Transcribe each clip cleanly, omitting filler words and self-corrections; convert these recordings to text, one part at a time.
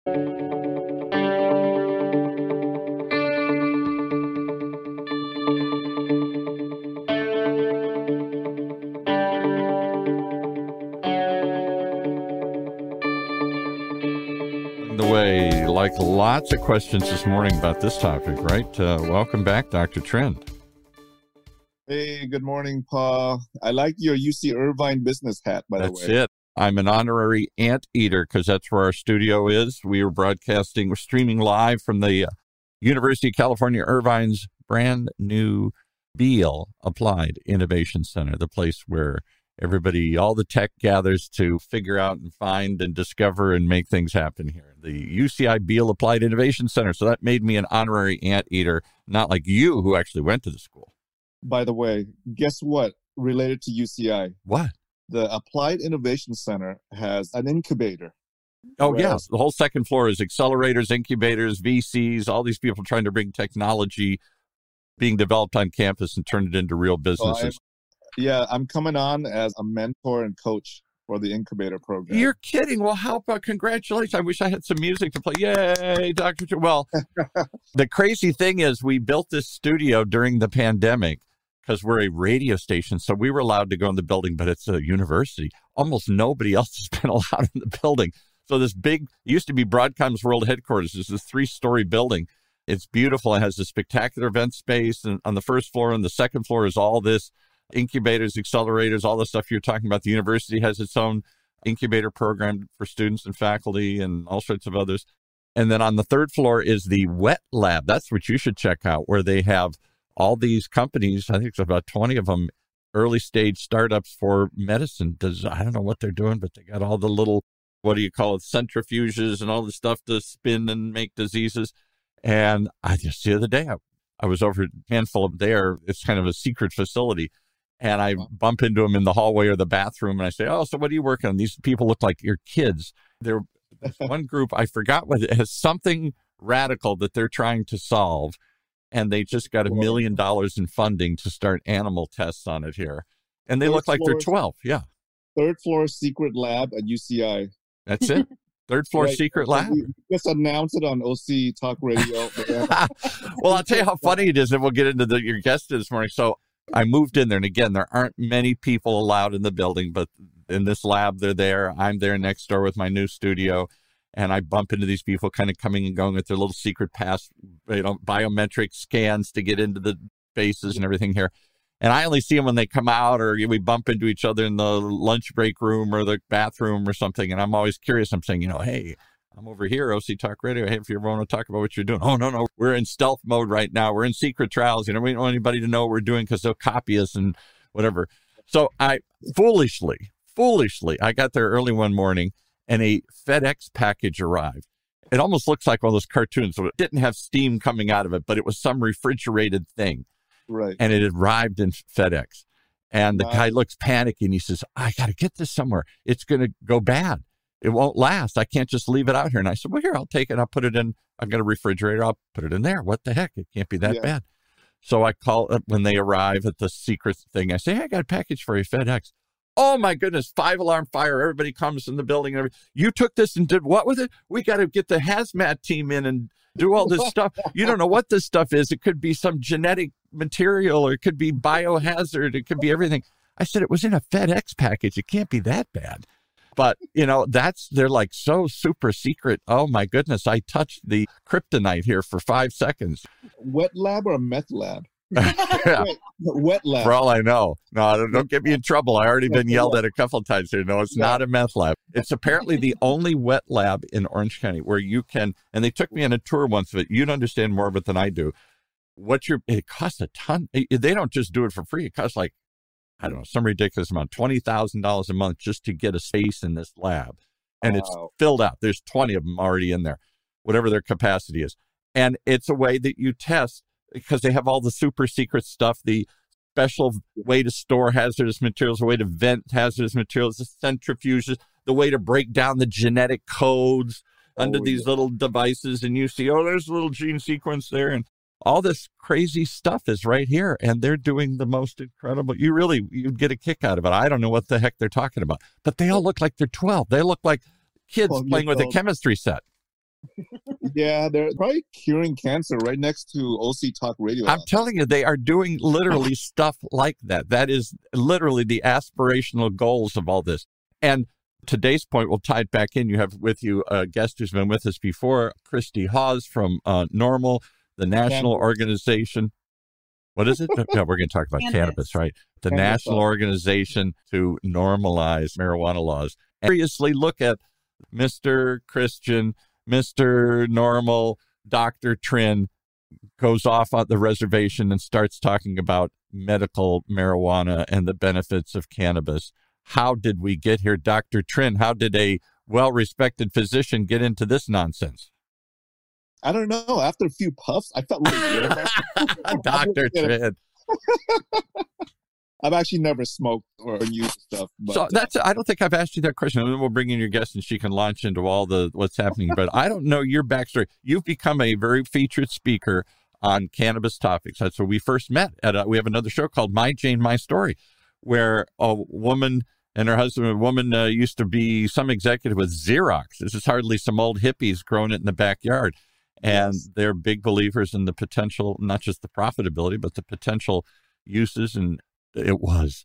The way, like lots of questions this morning about this topic, right? Welcome back, Dr. Trend. Hey, good morning, Paul. I like your UC Irvine business hat, by the way. That's it. I'm an honorary anteater because that's where our studio is. We're streaming live from the University of California, Irvine's brand new Beall Applied Innovation Center, the place where everybody, all the tech gathers to figure out and find and discover and make things happen here. The UCI Beall Applied Innovation Center. So that made me an honorary anteater, not like you who actually went to the school. By the way, guess what? Related to UCI. What? The Applied Innovation Center has an incubator. Oh, yes. The whole second floor is accelerators, incubators, VCs, all these people trying to bring technology being developed on campus and turn it into real businesses. I'm coming on as a mentor and coach for the incubator program. You're kidding. Well, how about congratulations? I wish I had some music to play. Yay, Dr. Well, the crazy thing is we built this studio during the pandemic because we're a radio station. So we were allowed to go in the building, but it's a university. Almost nobody else has been allowed in the building. So this big, it used to be Broadcom's world headquarters. It's this 3-story building. It's beautiful. It has a spectacular event space. And on the first floor and the second floor is all this incubators, accelerators, all the stuff you're talking about. The university has its own incubator program for students and faculty and all sorts of others. And then on the third floor is the wet lab. That's what you should check out, where they have all these companies, I think it's about 20 of them, early stage startups for medicine. I don't know what they're doing, but they got all the little, what do you call it, centrifuges and all the stuff to spin and make diseases. And I just the other day, I was over a handful of there. It's kind of a secret facility. And I bump into them in the hallway or the bathroom, and I say, "Oh, so what are you working on?" These people look like your kids. There's one group, I forgot what it has, something radical that they're trying to solve, and they just got $1 million in funding to start animal tests on it here. And they look like they're 12. Yeah. Third floor secret lab at UCI. That's it. Third floor secret lab. We just announced it on OC Talk Radio. Well, I'll tell you how funny it is, and we'll get into your guest this morning. So I moved in there, and again, there aren't many people allowed in the building, but in this lab, they're there. I'm there next door with my new studio, and I bump into these people kind of coming and going with their little secret pass, biometric scans to get into the spaces and everything here. And I only see them when they come out, or we bump into each other in the lunch break room or the bathroom or something. And I'm always curious. I'm saying, hey, I'm over here, OC Talk Radio. Hey, if you ever want to talk about what you're doing. Oh, no. We're in stealth mode right now. We're in secret trials. We don't want anybody to know what we're doing because they'll copy us and whatever. So I foolishly, I got there early one morning and a FedEx package arrived. It almost looks like one of those cartoons. So it didn't have steam coming out of it, but it was some refrigerated thing. Right. And it had arrived in FedEx. And the guy looks panicky and he says, I got to get this somewhere. It's going to go bad. It won't last. I can't just leave it out here. And I said, well, here, I'll take it. I'll put it in. I've got a refrigerator. I'll put it in there. What the heck? It can't be that bad. So I call up when they arrive at the secret thing. I say, hey, I got a package for you, FedEx. Oh, my goodness, 5-alarm fire. Everybody comes in the building. You took this and did what with it? We got to get the hazmat team in and do all this stuff. You don't know what this stuff is. It could be some genetic material, or it could be biohazard. It could be everything. I said, it was in a FedEx package. It can't be that bad. But, they're like so super secret. Oh, my goodness. I touched the kryptonite here for 5 seconds. Wet lab or a meth lab? Yeah. Wet lab. For all I know. No, don't get me in trouble. I already been yelled at a couple of times here. No, it's not a meth lab. It's apparently the only wet lab in Orange County where you can, and they took me on a tour once of it. You'd understand more of it than I do. It costs a ton. They don't just do it for free. It costs like, I don't know, some ridiculous amount, $20,000 a month just to get a space in this lab. And it's filled out. There's 20 of them already in there, whatever their capacity is. And it's a way that you test, because they have all the super secret stuff, the special way to store hazardous materials, the way to vent hazardous materials, the centrifuges, the way to break down the genetic codes under these little devices. And you see, there's a little gene sequence there. And all this crazy stuff is right here. And they're doing the most incredible. You'd get a kick out of it. I don't know what the heck they're talking about. But they all look like they're 12. They look like kids playing with a chemistry set. Yeah, they're probably curing cancer right next to OC Talk Radio I'm office. telling you, they are doing literally stuff like that. That is literally the aspirational goals of all this. And today's point, we'll tie it back in. You have with you a guest who's been with us before, Christy Hawes from NORML, the national organization. What is it? Yeah, we're going to talk about cannabis, right? The national organization to normalize marijuana laws. And seriously, look at Mr. Christian, Mr. Normal, Dr. Trin goes off on the reservation and starts talking about medical marijuana and the benefits of cannabis. How did we get here, Dr. Trin? How did a well-respected physician get into this nonsense? I don't know. After a few puffs, I felt really good about it. Dr. Trin. I've actually never smoked or used stuff. But, so I don't think I've asked you that question. And then we'll bring in your guest and she can launch into all what's happening. But I don't know your backstory. You've become a very featured speaker on cannabis topics. That's where we first met. We have another show called My Jane, My Story, where a woman and her husband, a woman used to be some executive with Xerox. This is hardly some old hippies growing it in the backyard. And they're big believers in the potential, not just the profitability, but the potential uses. And it was,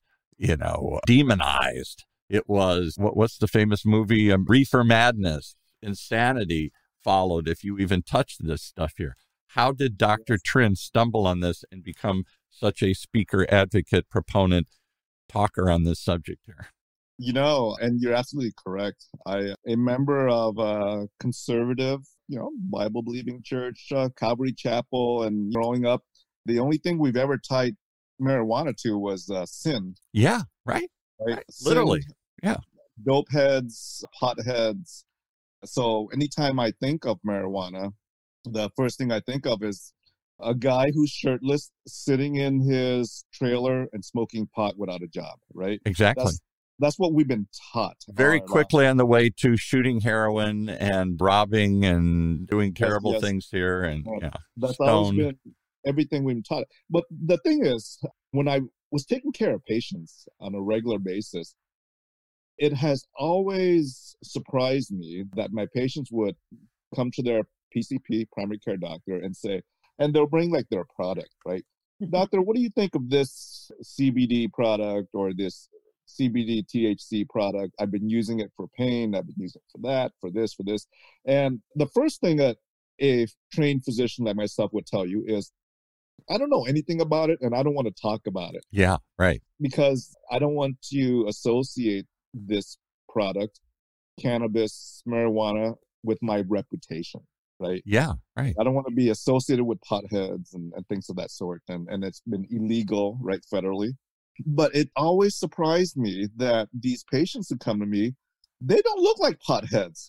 demonized. It was, what's the famous movie? Reefer Madness, Insanity followed if you even touched this stuff here. How did Dr. Trin stumble on this and become such a speaker, advocate, proponent, talker on this subject here? And you're absolutely correct. I'm a member of a conservative, Bible-believing church, Calvary Chapel, and growing up, the only thing we've ever tied marijuana to was sin. Yeah, right. Sin, literally. Yeah. Dope heads, pot heads. So anytime I think of marijuana, the first thing I think of is a guy who's shirtless, sitting in his trailer and smoking pot without a job, right? Exactly. That's what we've been taught. Very quickly on the way to shooting heroin and robbing and doing terrible things here. And that's always been everything we've been taught. But the thing is, when I was taking care of patients on a regular basis, it has always surprised me that my patients would come to their PCP, primary care doctor, and say, and they'll bring like their product, right? Doctor, what do you think of this CBD product or this CBD THC product? I've been using it for pain. I've been using it for that, for this, for this. And the first thing that a trained physician like myself would tell you is, I don't know anything about it and I don't want to talk about it. Yeah, right. Because I don't want to associate this product, cannabis, marijuana, with my reputation, right? Yeah, right. I don't want to be associated with potheads and things of that sort. And it's been illegal, right, federally. But it always surprised me that these patients who come to me, they don't look like potheads.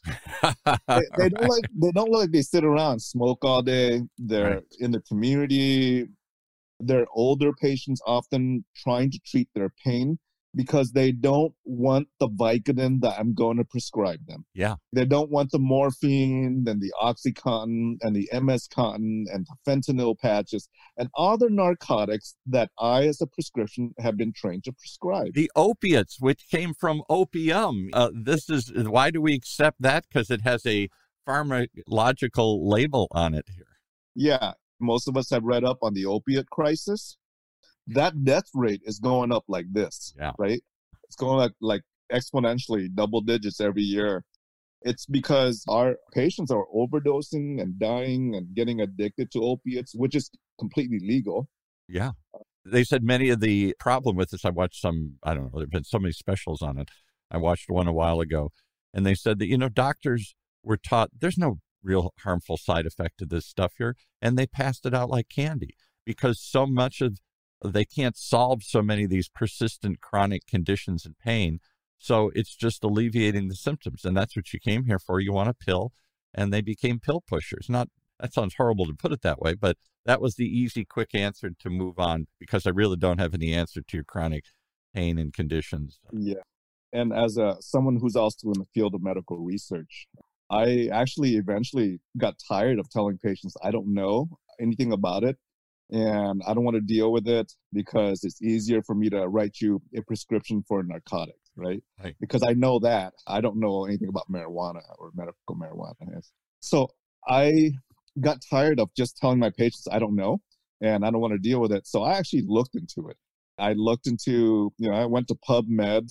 They don't look like they sit around and smoke all day. They're in the community. They're older patients, often trying to treat their pain because they don't want the Vicodin that I'm going to prescribe them. Yeah. They don't want the morphine and the OxyContin and the MS Contin and the fentanyl patches and other narcotics that I, as a prescription, have been trained to prescribe. The opiates, which came from opium. This is why do we accept that? Because it has a pharmacological label on it here. Yeah. Most of us have read up on the opiate crisis. That death rate is going up like this, right? It's going like exponentially, double digits every year. It's because our patients are overdosing and dying and getting addicted to opiates, which is completely legal. Yeah. They said many of the problem with this, I watched some, I don't know, there have been so many specials on it. I watched one a while ago, and they said that, doctors were taught there's no real harmful side effect to this stuff here, and they passed it out like candy because so much of they can't solve so many of these persistent chronic conditions and pain. So it's just alleviating the symptoms. And that's what you came here for. You want a pill. And they became pill pushers. That sounds horrible to put it that way, but that was the easy, quick answer to move on because I really don't have any answer to your chronic pain and conditions. Yeah. And as someone who's also in the field of medical research, I actually eventually got tired of telling patients I don't know anything about it. And I don't want to deal with it because it's easier for me to write you a prescription for a narcotic, right? Because I know that. I don't know anything about marijuana or medical marijuana. So I got tired of just telling my patients, I don't know, and I don't want to deal with it. So I actually looked into it. I looked into, I went to PubMed,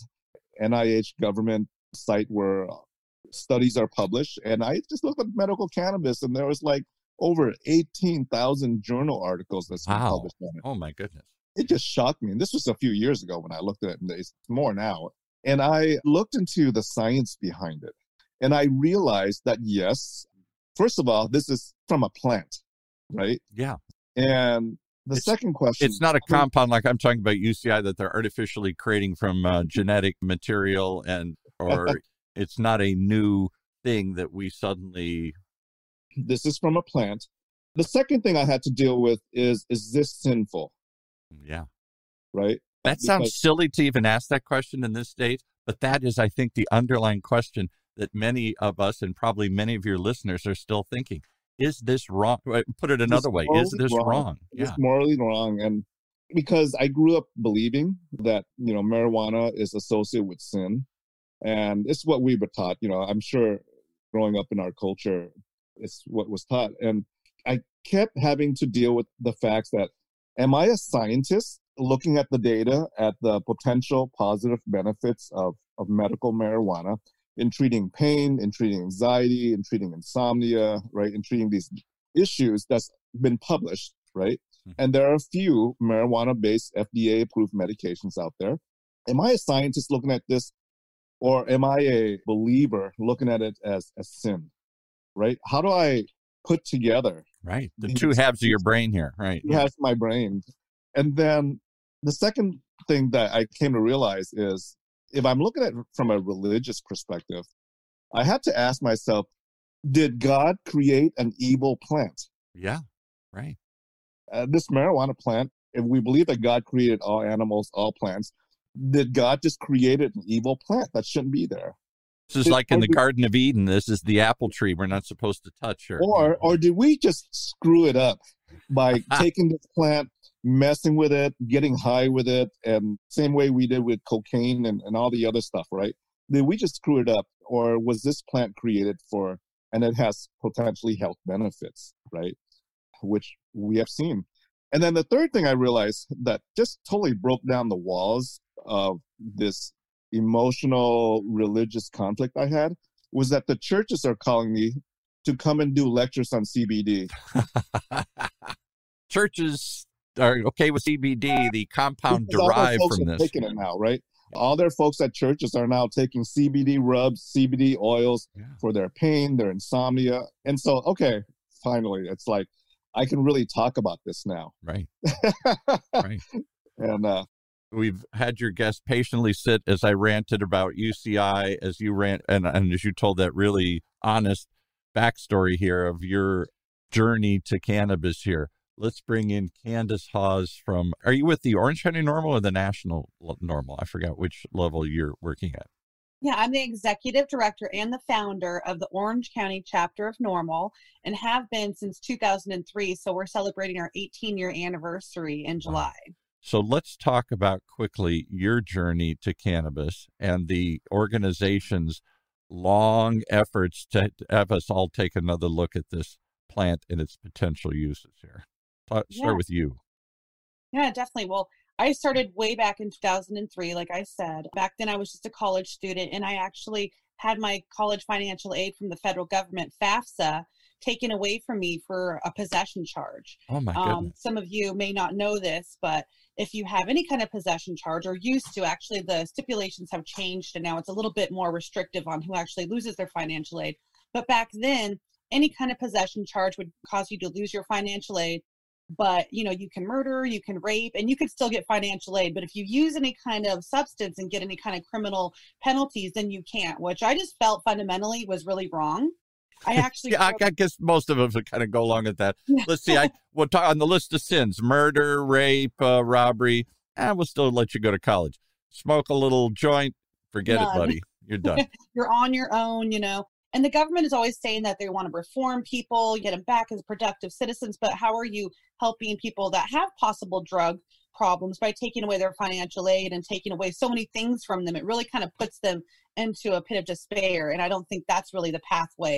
NIH government site where studies are published, and I just looked at medical cannabis, and there was like over 18,000 journal articles that's been published on it. Oh my goodness. It just shocked me. And this was a few years ago when I looked at it, and it's more now. And I looked into the science behind it. And I realized that, yes, first of all, this is from a plant, right? Yeah. And the second question. It's not a compound like I'm talking about UCI that they're artificially creating from genetic material, or it's not a new thing that we suddenly. This is from a plant. The second thing I had to deal with is this sinful? Yeah. Right? That sounds silly to even ask that question in this state, but that is, I think, the underlying question that many of us and probably many of your listeners are still thinking. Is this wrong? Put it another way. Is this wrong? It's morally wrong. And because I grew up believing that, marijuana is associated with sin. And it's what we were taught. I'm sure growing up in our culture, it's what was taught. And I kept having to deal with the facts that, am I a scientist looking at the data, at the potential positive benefits of medical marijuana in treating pain, in treating anxiety, in treating insomnia, right? In treating these issues that's been published, right? Mm-hmm. And there are a few marijuana-based FDA-approved medications out there. Am I a scientist looking at this, or am I a believer looking at it as sin, right? How do I put together? Right. The two halves of your brain here, right? Two halves of my brain. And then the second thing that I came to realize is, if I'm looking at it from a religious perspective, I had to ask myself, did God create an evil plant? Yeah, right. This marijuana plant, if we believe that God created all animals, all plants, did God just create an evil plant that shouldn't be there? This is like in the Garden of Eden. This is the apple tree we're not supposed to touch here. Or did we just screw it up by taking this plant, messing with it, getting high with it, and same way we did with cocaine and all the other stuff, right? Did we just screw it up? Or was this plant created for, and it has potentially health benefits, right? Which we have seen. And then the third thing I realized that just totally broke down the walls of this emotional religious conflict I had was that the churches are calling me to come and do lectures on CBD. Churches are okay with CBD, the compound derived from this. Taking it now, right? All their folks at churches are now taking CBD rubs, CBD oils for their pain, their insomnia. And so, okay, finally, it's like, I can really talk about this now. Right. Right. And we've had your guest patiently sit as I ranted about UCI, as you rant, and as you told that really honest backstory here of your journey to cannabis here. Let's bring in Candace Hawes from, are you with the Orange County NORML or the National NORML? I forgot which level you're working at. Yeah, I'm the executive director and the founder of the Orange County chapter of NORML and have been since 2003. So we're celebrating our 18-year anniversary in July. Wow. So let's talk about quickly your journey to cannabis and the organization's long efforts to have us all take another look at this plant and its potential uses here. Start with you. Yeah, definitely. Well, I started way back in 2003, like I said. Back then, I was just a college student, and I actually had my college financial aid from the federal government, FAFSA, taken away from me for a possession charge. Oh, my goodness. Some of you may not know this, but if you have any kind of possession charge, or used to, actually, the stipulations have changed, and now it's a little bit more restrictive on who actually loses their financial aid. But back then, any kind of possession charge would cause you to lose your financial aid. But, you can murder, you can rape, and you could still get financial aid. But if you use any kind of substance and get any kind of criminal penalties, then you can't, which I just felt fundamentally was really wrong. I actually, I guess most of us would kind of go along with that. Let's see. We'll talk on the list of sins: murder, rape, robbery. We'll still let you go to college. Smoke a little joint. Forget it, buddy. You're done. You're on your own, And the government is always saying that they want to reform people, get them back as productive citizens. But how are you helping people that have possible drug problems by taking away their financial aid and taking away so many things from them? It really kind of puts them into a pit of despair. And I don't think that's really the pathway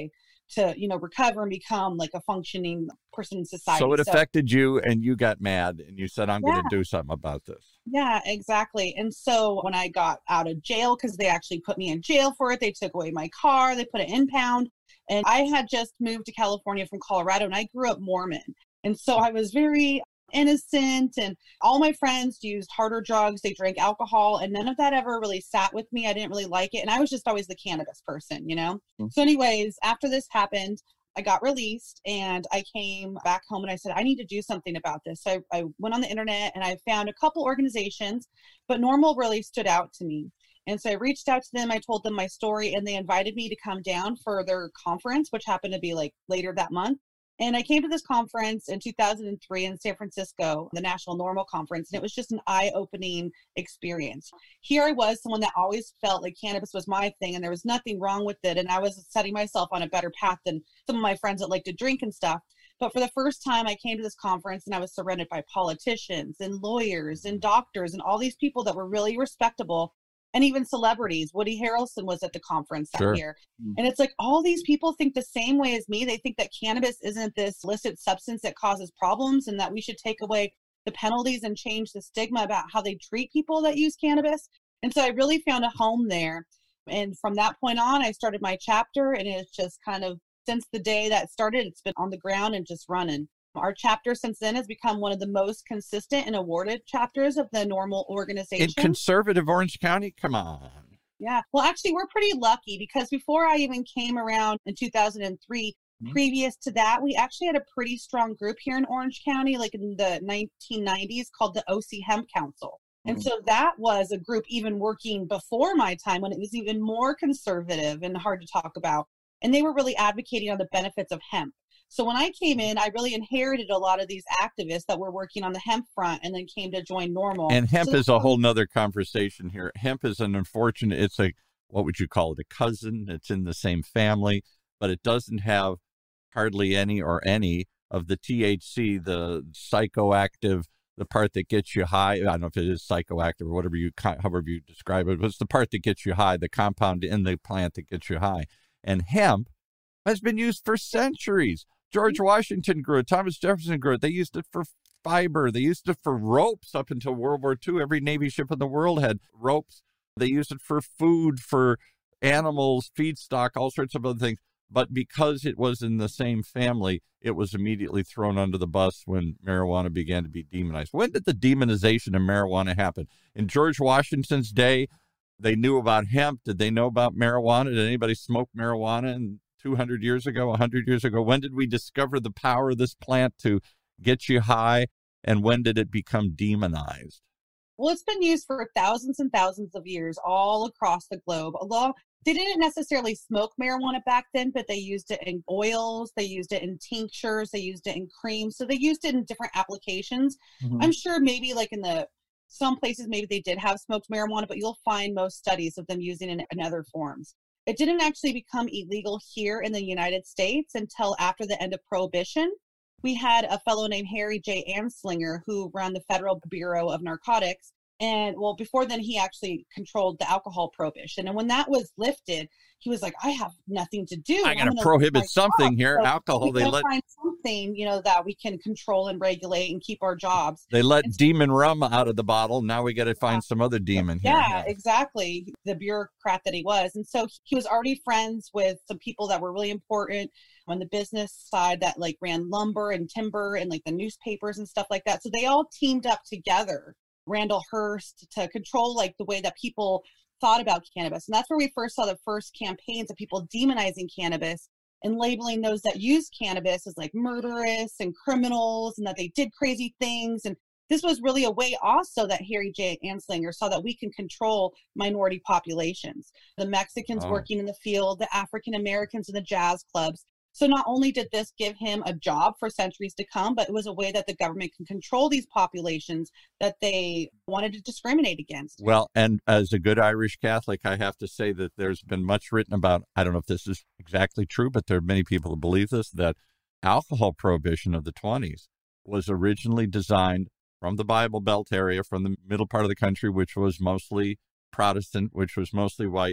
to, recover and become like a functioning person in society. So it affected you and you got mad and you said, I'm Yeah. going to do something about this. Yeah, exactly. And so when I got out of jail, because they actually put me in jail for it, they took away my car, they put it in impound. And I had just moved to California from Colorado, and I grew up Mormon. And so I was very innocent, and all my friends used harder drugs. They drank alcohol, and none of that ever really sat with me. I didn't really like it. And I was just always the cannabis person, So anyways, after this happened, I got released and I came back home and I said, I need to do something about this. So I went on the internet and I found a couple organizations, but NORML really stood out to me. And so I reached out to them, I told them my story, and they invited me to come down for their conference, which happened to be like later that month. And I came to this conference in 2003 in San Francisco, the National NORML Conference, and it was just an eye-opening experience. Here I was, someone that always felt like cannabis was my thing and there was nothing wrong with it, and I was setting myself on a better path than some of my friends that like to drink and stuff. But for the first time, I came to this conference and I was surrounded by politicians and lawyers and doctors and all these people that were really respectable. And even celebrities. Woody Harrelson was at the conference that year. And it's like all these people think the same way as me. They think that cannabis isn't this illicit substance that causes problems and that we should take away the penalties and change the stigma about how they treat people that use cannabis. And so I really found a home there. And from that point on, I started my chapter, and it's just kind of, since the day that started, it's been on the ground and just running. Our chapter since then has become one of the most consistent and awarded chapters of the NORML organization. In conservative Orange County? Come on. Yeah. Well, actually, we're pretty lucky because before I even came around in 2003, previous to that, we actually had a pretty strong group here in Orange County, like in the 1990s, called the OC Hemp Council. And so that was a group even working before my time when it was even more conservative and hard to talk about. And they were really advocating on the benefits of hemp. So when I came in, I really inherited a lot of these activists that were working on the hemp front and then came to join NORML. And hemp is a whole nother conversation here. Hemp is an unfortunate, it's a, what would you call it, a cousin? It's in the same family, but it doesn't have hardly any of the THC, the psychoactive, the part that gets you high. I don't know if it is psychoactive or however you describe it, but it's the part that gets you high, the compound in the plant that gets you high. And hemp has been used for centuries. George Washington grew it. Thomas Jefferson grew it. They used it for fiber. They used it for ropes up until World War II. Every Navy ship in the world had ropes. They used it for food, for animals, feedstock, all sorts of other things. But because it was in the same family, it was immediately thrown under the bus when marijuana began to be demonized. When did the demonization of marijuana happen? In George Washington's day, they knew about hemp. Did they know about marijuana? Did anybody smoke marijuana in 200 years ago, 100 years ago? When did we discover the power of this plant to get you high? And when did it become demonized? Well, it's been used for thousands and thousands of years all across the globe. They didn't necessarily smoke marijuana back then, but they used it in oils, they used it in tinctures, they used it in creams. So they used it in different applications. I'm sure maybe like some places, maybe they did have smoked marijuana, but you'll find most studies of them using it in other forms. It didn't actually become illegal here in the United States until after the end of Prohibition. We had a fellow named Harry J. Anslinger who ran the Federal Bureau of Narcotics. And well, before then, he actually controlled the alcohol prohibition. And when that was lifted, he was like, I have nothing to do. I got to prohibit something here. So alcohol, they find something, that we can control and regulate and keep our jobs. They let demon rum out of the bottle. Now we got to find some other demon here. Yeah, exactly. The bureaucrat that he was. And so he was already friends with some people that were really important on the business side that like ran lumber and timber and like the newspapers and stuff like that. So they all teamed up together, Randall Hearst, to control like the way that people thought about cannabis. And that's where we first saw the first campaigns of people demonizing cannabis and labeling those that use cannabis as like murderous and criminals and that they did crazy things. And this was really a way also that Harry J. Anslinger saw that we can control minority populations, the Mexicans working in the field, the African Americans in the jazz clubs. So not only did this give him a job for centuries to come, but it was a way that the government can control these populations that they wanted to discriminate against. Well, and as a good Irish Catholic, I have to say that there's been much written about, I don't know if this is exactly true, but there are many people who believe this, that alcohol prohibition of the 20s was originally designed from the Bible Belt area, from the middle part of the country, which was mostly Protestant, which was mostly white,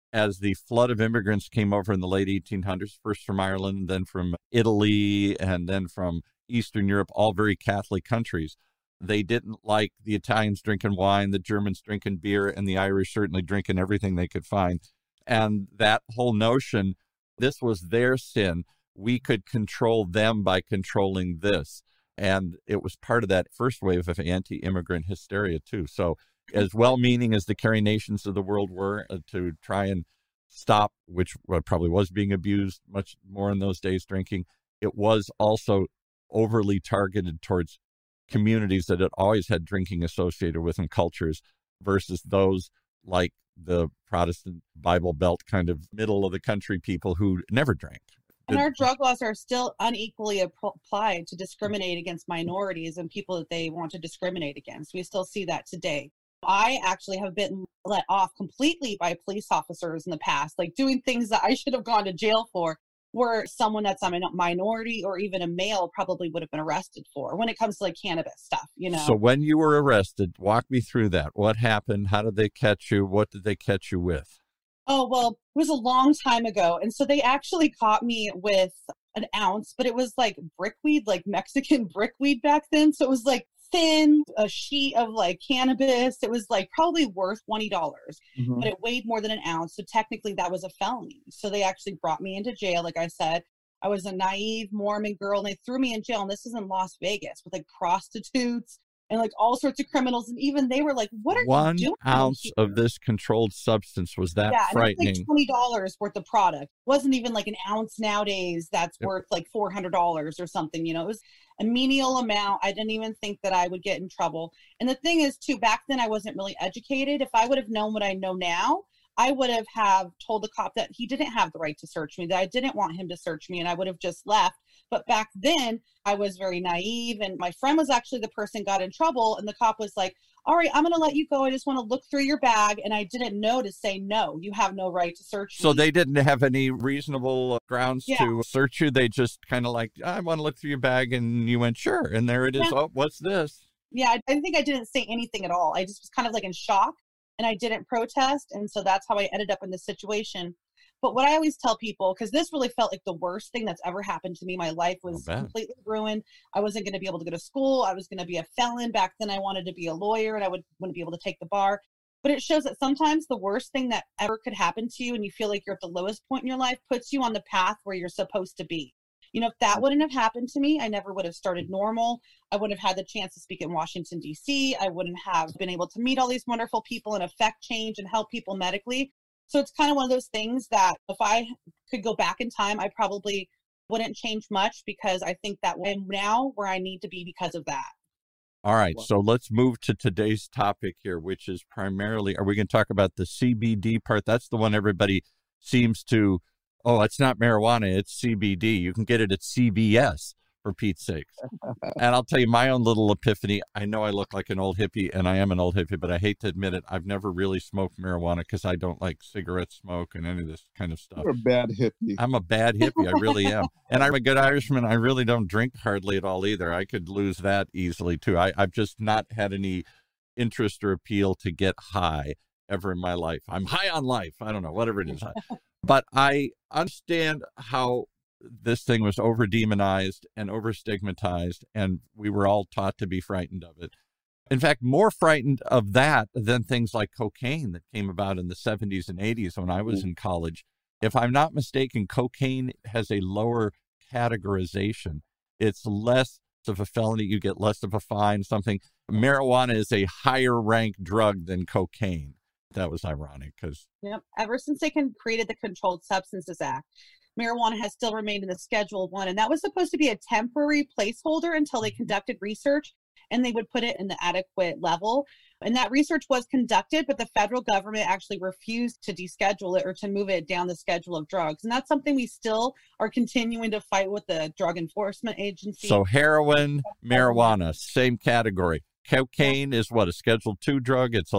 as the flood of immigrants came over in the late 1800s, first from Ireland, then from Italy, and then from Eastern Europe, all very Catholic countries. They didn't like the Italians drinking wine, the Germans drinking beer, and the Irish certainly drinking everything they could find. And that whole notion, this was their sin. We could control them by controlling this. And it was part of that first wave of anti-immigrant hysteria, too. So as well-meaning as the caring nations of the world were to try and stop, which probably was being abused much more in those days, drinking, it was also overly targeted towards communities that had always had drinking associated with them, cultures, versus those like the Protestant Bible Belt kind of middle of the country people who never drank. And our drug laws are still unequally applied to discriminate against minorities and people that they want to discriminate against. We still see that today. I actually have been let off completely by police officers in the past, like doing things that I should have gone to jail for, where someone that's a minority or even a male probably would have been arrested for when it comes to like cannabis stuff, you know? So when you were arrested, walk me through that. What happened? How did they catch you? What did they catch you with? Oh, well, it was a long time ago. And so they actually caught me with an ounce, but it was like brickweed, like Mexican brickweed back then. So it was like thin, a sheet of like cannabis. It was like probably worth $20, but it weighed more than an ounce. So technically that was a felony. So they actually brought me into jail. Like I said, I was a naive Mormon girl and they threw me in jail. And this is in Las Vegas with like prostitutes and like all sorts of criminals. And even they were like, what are you doing? 1 ounce of this controlled substance. Was that frightening? And it was like $20 worth of product. It wasn't even like an ounce nowadays that's worth like $400 or something. You know, it was a menial amount. I didn't even think that I would get in trouble. And the thing is too, back then I wasn't really educated. If I would have known what I know now, I would have told the cop that he didn't have the right to search me, that I didn't want him to search me, and I would have just left. But back then, I was very naive, and my friend was actually the person got in trouble, and the cop was like, all right, I'm going to let you go. I just want to look through your bag. And I didn't know to say, no, you have no right to search me. So they didn't have any reasonable grounds to search you? They just kind of like, I want to look through your bag, and you went, sure, and there it is. Oh, what's this? Yeah, I think I didn't say anything at all. I just was kind of like in shock. And I didn't protest. And so that's how I ended up in this situation. But what I always tell people, because this really felt like the worst thing that's ever happened to me. My life was completely ruined. I wasn't going to be able to go to school. I was going to be a felon. Back then I wanted to be a lawyer and I wouldn't be able to take the bar. But it shows that sometimes the worst thing that ever could happen to you and you feel like you're at the lowest point in your life puts you on the path where you're supposed to be. You know, if that wouldn't have happened to me, I never would have started NORML. I wouldn't have had the chance to speak in Washington, D.C. I wouldn't have been able to meet all these wonderful people and affect change and help people medically. So it's kind of one of those things that if I could go back in time, I probably wouldn't change much because I think that I'm now where I need to be because of that. All right. So let's move to today's topic here, which is primarily, are we going to talk about the CBD part? That's the one everybody seems to, oh, it's not marijuana, it's CBD. You can get it at CVS, for Pete's sakes. And I'll tell you my own little epiphany. I know I look like an old hippie, and I am an old hippie, but I hate to admit it. I've never really smoked marijuana because I don't like cigarette smoke and any of this kind of stuff. You're a bad hippie. I'm a bad hippie. I really am. And I'm a good Irishman. I really don't drink hardly at all either. I could lose that easily, too. I've just not had any interest or appeal to get high ever in my life. I'm high on life. I don't know, whatever it is. But I understand how this thing was over-demonized and over-stigmatized, and we were all taught to be frightened of it. In fact, more frightened of that than things like cocaine that came about in the 70s and 80s when I was in college. If I'm not mistaken, cocaine has a lower categorization. It's less of a felony. You get less of a fine, something. Marijuana is a higher-ranked drug than cocaine. That was ironic because... Yep. Ever since they created the Controlled Substances Act, marijuana has still remained in the Schedule 1. And that was supposed to be a temporary placeholder until they conducted research and they would put it in the adequate level. And that research was conducted, but the federal government actually refused to deschedule it or to move it down the schedule of drugs. And that's something we still are continuing to fight with the Drug Enforcement Agency. So heroin, marijuana, same category. Cocaine is what, a Schedule 2 drug? It's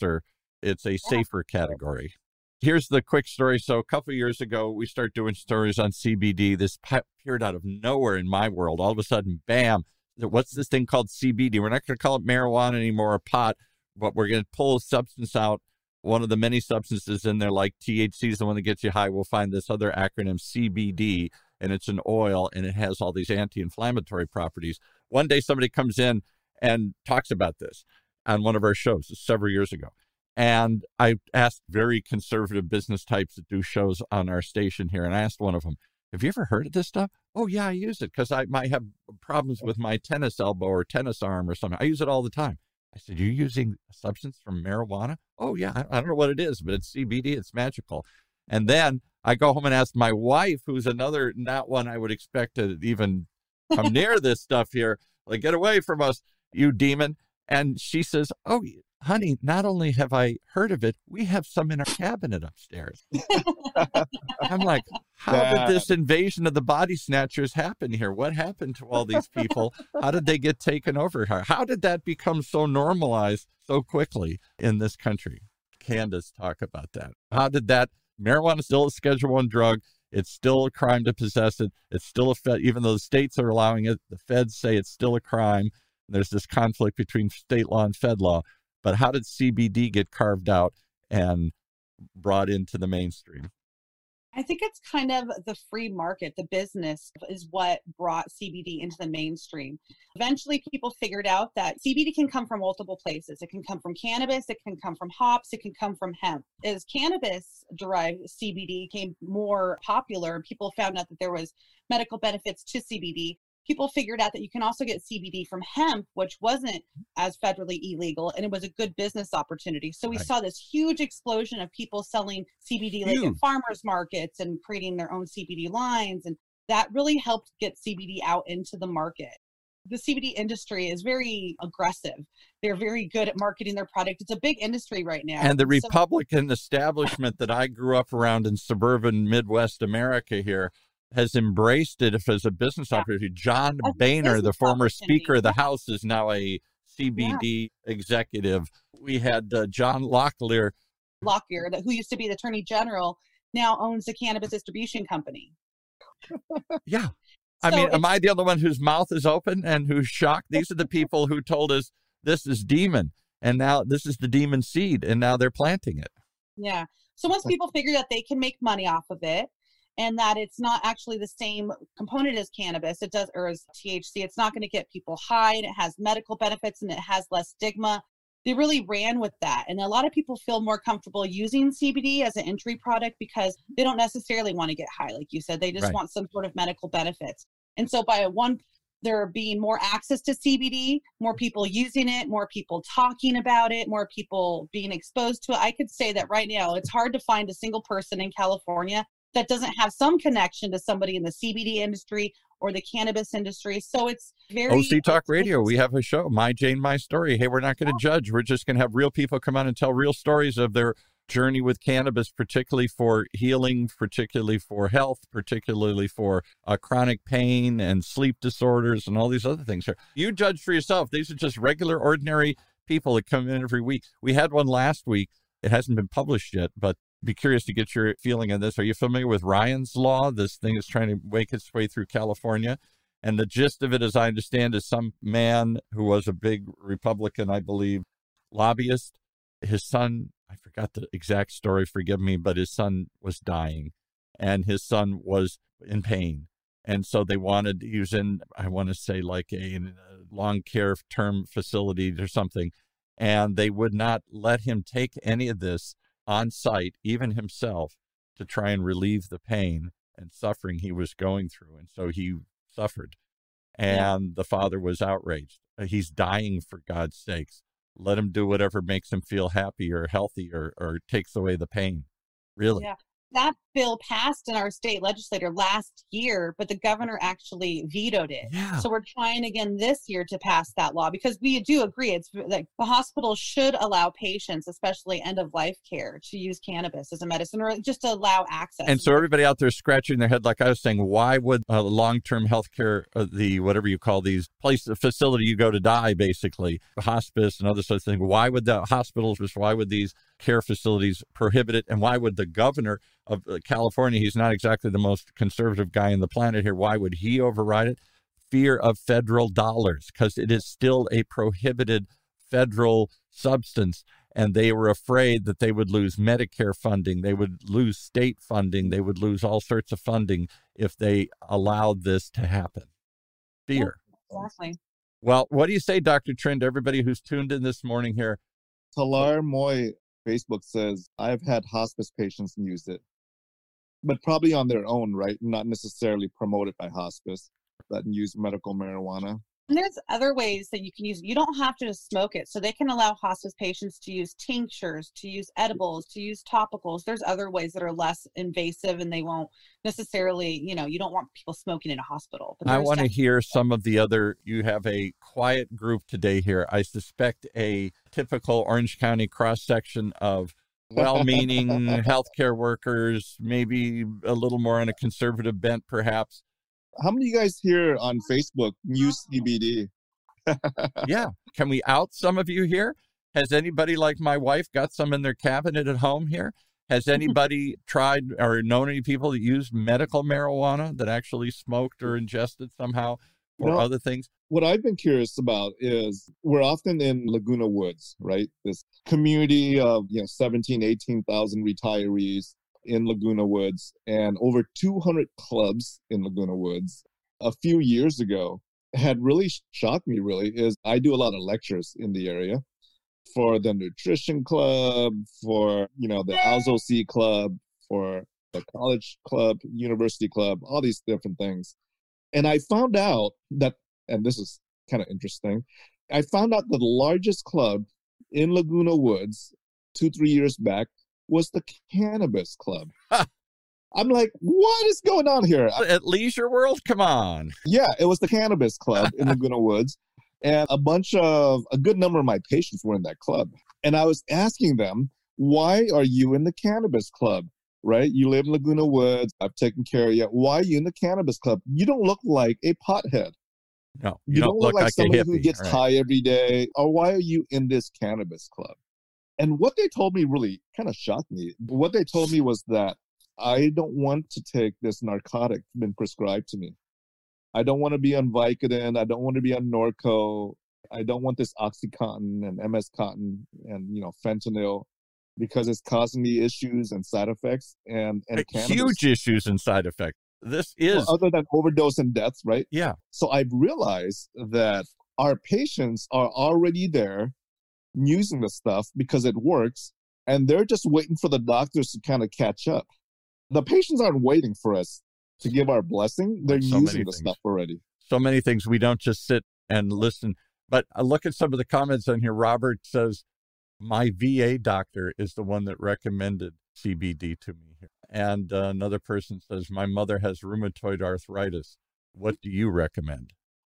a safer category. Here's the quick story. So a couple of years ago, we started doing stories on CBD. This appeared out of nowhere in my world. All of a sudden, bam, what's this thing called CBD? We're not going to call it marijuana anymore or pot, but we're going to pull a substance out one of the many substances in there, like THC is the one that gets you high. We'll find this other acronym, CBD, and it's an oil, and it has all these anti-inflammatory properties. One day somebody comes in and talks about this on one of our shows several years ago. And I asked very conservative business types that do shows on our station here, and I asked one of them, have you ever heard of this stuff? Oh, yeah, I use it because I might have problems with my tennis elbow or tennis arm or something. I use it all the time. I said, you're using a substance from marijuana? Oh, yeah, I don't know what it is, but it's CBD. It's magical. And then I go home and ask my wife, who's another, not one I would expect to even come near this stuff here, like, get away from us, you demon. And she says, oh, honey, not only have I heard of it, we have some in our cabinet upstairs. I'm like, how did this invasion of the body snatchers happen here? What happened to all these people? How did they get taken over? How did that become so normalized so quickly in this country? Candace, talk about that. How did that? Marijuana is still a Schedule I drug. It's still a crime to possess it. It's still even though the states are allowing it, the feds say it's still a crime. There's this conflict between state law and fed law. But how did CBD get carved out and brought into the mainstream? I think it's kind of the free market. The business is what brought CBD into the mainstream. Eventually, people figured out that CBD can come from multiple places. It can come from cannabis. It can come from hops. It can come from hemp. As cannabis-derived CBD became more popular, people found out that there was medical benefits to CBD. People figured out that you can also get CBD from hemp, which wasn't as federally illegal, and it was a good business opportunity. So we saw this huge explosion of people selling CBD like at farmers markets and creating their own CBD lines. And that really helped get CBD out into the market. The CBD industry is very aggressive. They're very good at marketing their product. It's a big industry right now. And the Republican establishment that I grew up around in suburban Midwest America here has embraced it as a business opportunity. John Boehner, the former Speaker of the House, is now a CBD executive. We had John Locklear, who used to be the Attorney General, now owns a cannabis distribution company. Yeah. I mean, am I the only one whose mouth is open and who's shocked? These are the people who told us this is demon, and now this is the demon seed, and now they're planting it. Yeah. So once people figure that they can make money off of it, and that it's not actually the same component as cannabis, or as THC, it's not going to get people high, and it has medical benefits, and it has less stigma. They really ran with that. And a lot of people feel more comfortable using CBD as an entry product because they don't necessarily want to get high, like you said. They just want some sort of medical benefits. And so there being more access to CBD, more people using it, more people talking about it, more people being exposed to it. I could say that right now, it's hard to find a single person in California that doesn't have some connection to somebody in the CBD industry or the cannabis industry. So it's very... OC Talk Radio, we have a show, My Jane, My Story. Hey, we're not going to judge. We're just going to have real people come on and tell real stories of their journey with cannabis, particularly for healing, particularly for health, particularly for chronic pain and sleep disorders and all these other things. You judge for yourself. These are just regular, ordinary people that come in every week. We had one last week. It hasn't been published yet, but be curious to get your feeling on this. Are you familiar with Ryan's Law? This thing is trying to make its way through California. And the gist of it, as I understand, is some man who was a big Republican, I believe, lobbyist. His son, I forgot the exact story, forgive me, but his son was dying and his son was in pain. And so he was in, I want to say like a long care term facility or something. And they would not let him take any of this on site, even himself, to try and relieve the pain and suffering he was going through. And so he suffered. And the father was outraged. He's dying, for God's sakes. Let him do whatever makes him feel happy or healthy or takes away the pain. Really? Yeah. That bill passed in our state legislature last year, but the governor actually vetoed it. Yeah. So we're trying again this year to pass that law because we do agree it's like the hospital should allow patients, especially end of life care, to use cannabis as a medicine or just to allow access. And so everybody out there scratching their head, like I was saying, why would long-term health care, the whatever you call these the facility you go to die, basically, hospice and other such things, why would the hospitals, why would these care facilities prohibit it? And why would the governor of California, he's not exactly the most conservative guy on the planet here, why would he override it? Fear of federal dollars, because it is still a prohibited federal substance. and they were afraid that they would lose Medicare funding, they would lose state funding, they would lose all sorts of funding if they allowed this to happen. Fear. Exactly. Well, what do you say, Dr. Trinh, to everybody who's tuned in this morning here? Talar Moy Facebook says, I've had hospice patients use it, but probably on their own, right? Not necessarily promoted by hospice, that use medical marijuana. And there's other ways that you can use it. You don't have to just smoke it. So they can allow hospice patients to use tinctures, to use edibles, to use topicals. There's other ways that are less invasive, and they won't necessarily, you don't want people smoking in a hospital. I want to hear some of the other, you have a quiet group today here. I suspect a typical Orange County cross-section of well-meaning healthcare workers, maybe a little more on a conservative bent, perhaps. How many of you guys here on Facebook use CBD? Yeah. Can we out some of you here? Has anybody like my wife got some in their cabinet at home here? Has anybody tried or known any people that used medical marijuana that actually smoked or ingested somehow or other things? What I've been curious about is we're often in Laguna Woods, right? This community of 17, 18,000 retirees in Laguna Woods, and over 200 clubs in Laguna Woods. A few years ago, had really shocked me, really, is I do a lot of lectures in the area for the nutrition club, for, the Alzo C club, for the college club, university club, all these different things. And I found out that, and this is kind of interesting, I found out the largest club in Laguna Woods 2-3 years back was the Cannabis Club. I'm like, what is going on here? At Leisure World? Come on. Yeah, it was the Cannabis Club in Laguna Woods. And a good number of my patients were in that club. And I was asking them, why are you in the Cannabis Club? Right? You live in Laguna Woods. I've taken care of you. Why are you in the Cannabis Club? You don't look like a pothead. No, you don't look like somebody who gets right? high every day. Or why are you in this Cannabis Club? And what they told me really kind of shocked me. What they told me was that I don't want to take this narcotic been prescribed to me. I don't want to be on Vicodin. I don't want to be on Norco. I don't want this OxyContin and MS-Contin and, fentanyl, because it's causing me issues and side effects and huge issues and side effects. This is other than overdose and deaths, right? Yeah. So I've realized that our patients are already there using the stuff because it works, and they're just waiting for the doctors to kind of catch up. The patients aren't waiting for us to give our blessing. They're using the stuff already. So many things. We don't just sit and listen. But I look at some of the comments on here. Robert says, my VA doctor is the one that recommended CBD to me here. And another person says, my mother has rheumatoid arthritis. What do you recommend?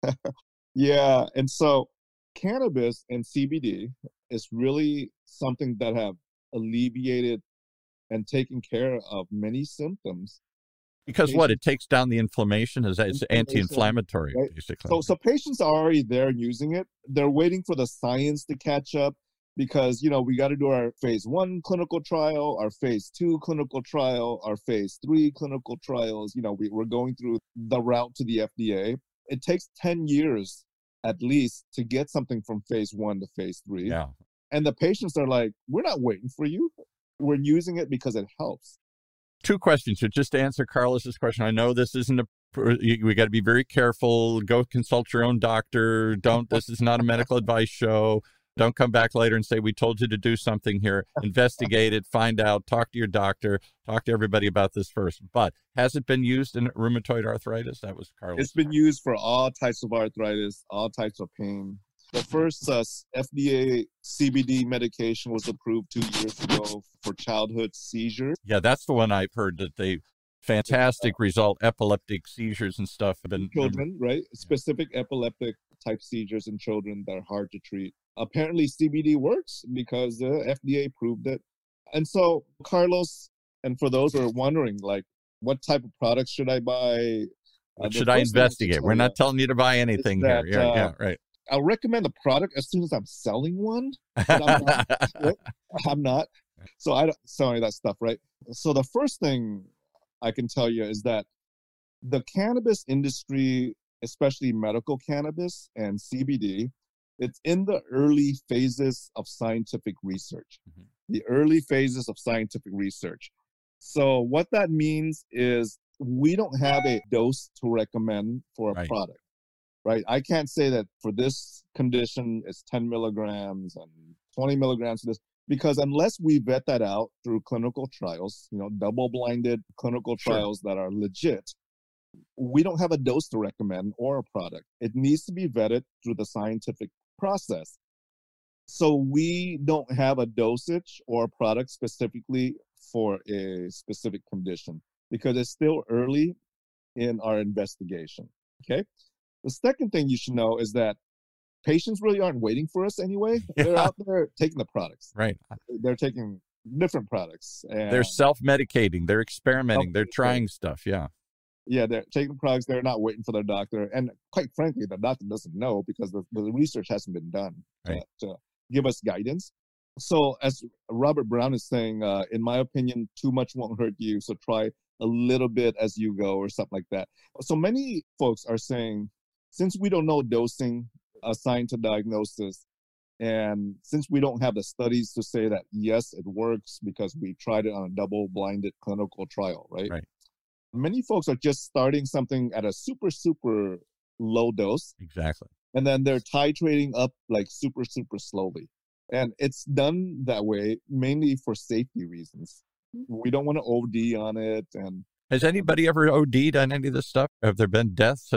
Yeah. And so cannabis and CBD is really something that have alleviated and taken care of many symptoms. Because what? It takes down the inflammation? It's anti-inflammatory, right? Basically. So patients are already there using it. They're waiting for the science to catch up because, we got to do our phase 1 clinical trial, our phase 2 clinical trial, our phase 3 clinical trials. We're going through the route to the FDA. It takes 10 years at least to get something from phase 1 to phase 3. Yeah. And the patients are like, we're not waiting for you. We're using it because it helps. 2 questions. So just to answer Carlos's question, I know this isn't we got to be very careful. Go consult your own doctor. This is not a medical advice show. Don't come back later and say, we told you to do something here. Investigate it, find out, talk to your doctor, talk to everybody about this first. But has it been used in rheumatoid arthritis? That was Carlos. It's been used for all types of arthritis, all types of pain. The first FDA CBD medication was approved 2 years ago for childhood seizures. Yeah, that's the one I've heard that fantastic result, epileptic seizures and stuff. Children, right? Specific epileptic type seizures in children that are hard to treat. Apparently CBD works because the FDA proved it. And so Carlos, and for those who are wondering, like, what type of products should I buy? Should I investigate? We're not telling you to buy anything here. Yeah, right. I'll recommend a product as soon as I'm selling one. But I'm not. So sorry, that stuff, right? So the first thing I can tell you is that the cannabis industry, especially medical cannabis and CBD, It's in the early phases of scientific research. Mhm. The early phases of scientific research. So what that means is we don't have a dose to recommend for a Right. product, right? I can't say that for this condition it's 10 milligrams and 20 milligrams of this, because unless we vet that out through clinical trials, double-blinded clinical Sure. trials that are legit, we don't have a dose to recommend or a product. It needs to be vetted through the scientific process. So we don't have a dosage or a product specifically for a specific condition because it's still early in our investigation. Okay. The second thing you should know is that patients really aren't waiting for us anyway. They're Yeah. out there taking the products. Right. They're taking different products. And They're self-medicating. They're experimenting. They're trying stuff. Yeah. yeah, they're taking products. They're not waiting for their doctor. And quite frankly, the doctor doesn't know because the research hasn't been done Right. to give us guidance. So as Robert Brown is saying, in my opinion, too much won't hurt you. So try a little bit as you go or something like that. So many folks are saying, since we don't know dosing assigned to diagnosis, and since we don't have the studies to say that, yes, it works because we tried it on a double-blinded clinical trial, right? Right. Many folks are just starting something at a super, super low dose, Exactly. and then they're titrating up like super, super slowly. And it's done that way mainly for safety reasons. We don't want to OD on it. And Has anybody ever OD'd on any of this stuff? Have there been deaths?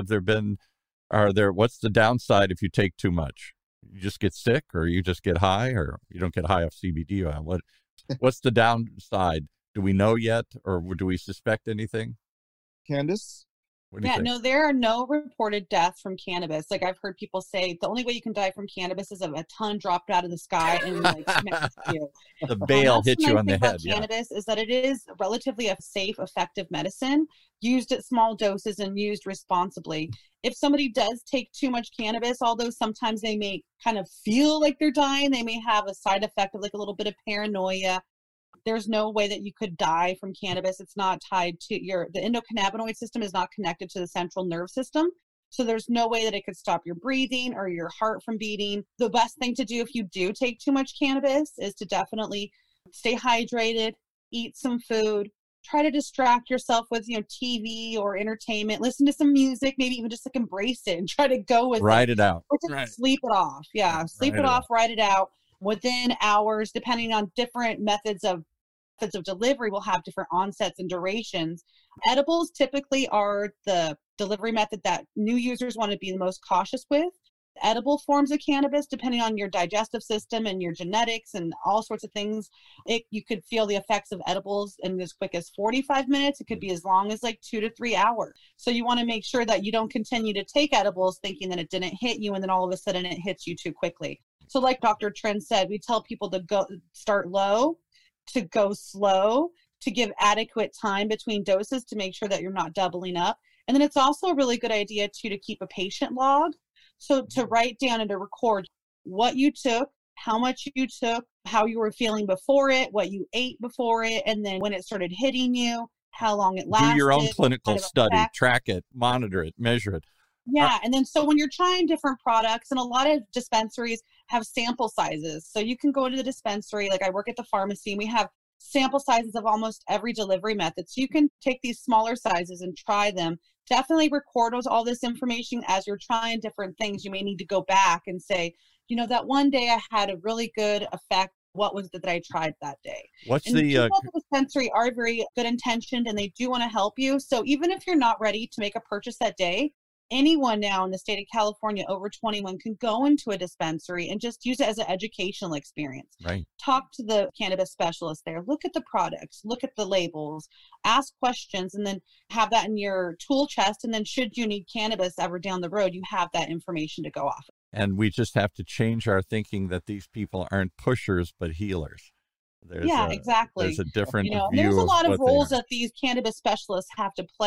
What's the downside if you take too much? You just get sick, or you just get high, or you don't get high off CBD oil? What's the downside? Do we know yet, or do we suspect anything? Candace? What do you Yeah, think? no, there are no reported deaths from cannabis. Like I've heard people say the only way you can die from cannabis is if a ton dropped out of the sky and smashed you. The bale That's hit the you nice on thing the about head. Yeah. Cannabis is that it is relatively a safe, effective medicine used at small doses and used responsibly. If somebody does take too much cannabis, although sometimes they may kind of feel like they're dying, they may have a side effect of like a little bit of paranoia. There's no way that you could die from cannabis. It's not tied to the endocannabinoid system is not connected to the central nerve system. So there's no way that it could stop your breathing or your heart from beating. The best thing to do if you do take too much cannabis is to definitely stay hydrated, eat some food, try to distract yourself with, TV or entertainment, listen to some music, maybe even just like embrace it and try to go with Write it out. or just sleep it off. Yeah. Sleep Write it it off, write it out within hours, depending on different methods of delivery will have different onsets and durations. Edibles typically are the delivery method that new users want to be the most cautious with. Edible forms of cannabis, depending on your digestive system and your genetics and all sorts of things, you could feel the effects of edibles in as quick as 45 minutes. It could be as long as like 2 to 3 hours. So you want to make sure that you don't continue to take edibles thinking that it didn't hit you and then all of a sudden it hits you too quickly. So like Dr. Trent said, we tell people to start low, to go slow, to give adequate time between doses to make sure that you're not doubling up. And then it's also a really good idea too to keep a patient log. So to write down and to record what you took, how much you took, how you were feeling before it, what you ate before it, and then when it started hitting you, how long it lasted. Do your own clinical kind of study, effect. track it, monitor it, measure it. Yeah. And then so when you're trying different products, and a lot of dispensaries have sample sizes. So you can go to the dispensary, like I work at the pharmacy, and we have sample sizes of almost every delivery method. So you can take these smaller sizes and try them. Definitely record all this information as you're trying different things. You may need to go back and say, that one day I had a really good effect. What was it that I tried that day? What's And the people at the dispensary are very good intentioned and they do want to help you. So even if you're not ready to make a purchase that day, anyone now in the state of California over 21 can go into a dispensary and just use it as an educational experience. right? Talk to the cannabis specialist there, look at the products, look at the labels, ask questions, and then have that in your tool chest. And then should you need cannabis ever down the road, you have that information to go off of. And we just have to change our thinking that these people aren't pushers but healers. Exactly. There's a different view there's a lot of what they roles are. that these cannabis specialists have to play.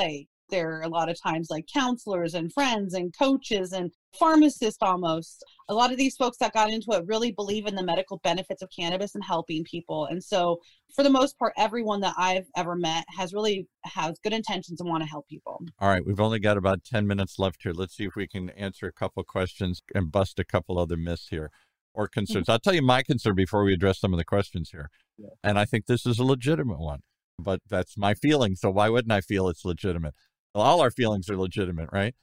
They're a lot of times like counselors and friends and coaches and pharmacists almost. A lot of these folks that got into it really believe in the medical benefits of cannabis and helping people. And so for the most part, everyone that I've ever met has good intentions and want to help people. All right. We've only got about 10 minutes left here. Let's see if we can answer a couple questions and bust a couple other myths here or concerns. I'll tell you my concern before we address some of the questions here. Yeah. And I think this is a legitimate one, but that's my feeling. So why wouldn't I feel it's legitimate? Well, all our feelings are legitimate, right?